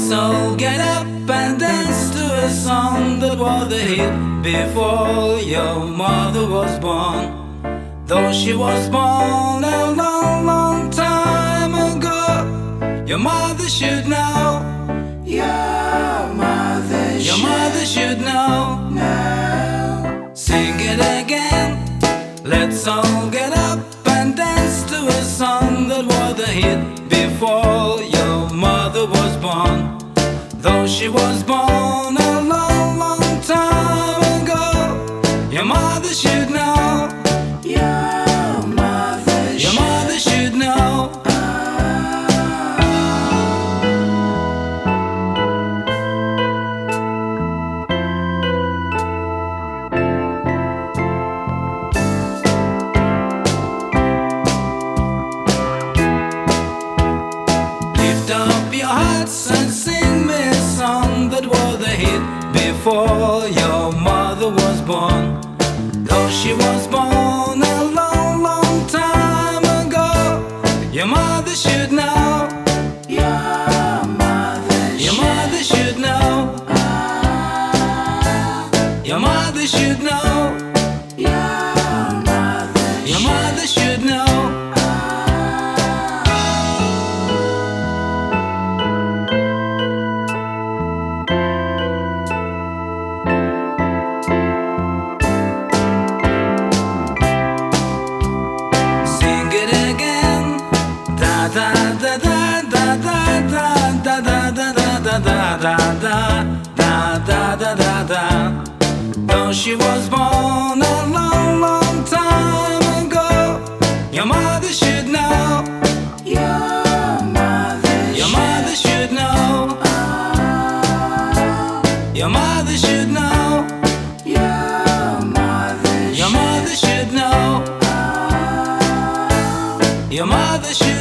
all get up and dance to a song that was a hit before your mother was born. Though she was born a long, long time ago, your mother should know. Your mother should know. Sing it again. Let's all get up and dance to a song that was a hit before your mother was born. Though she was born a long, long time ago, your mother should know. Your mother should know. Lift up your hearts and sing me a song that was a hit before your mother was born. Though she was born a long, long time ago, your mother should know. Your mother should know. Your mother should know. Your mother should know. Da da da da da da da da da da da da da da da. Though she was born a long, long time ago, your mother should know. Your mother should know. Your mother should know. Your mother should know. Your mother should.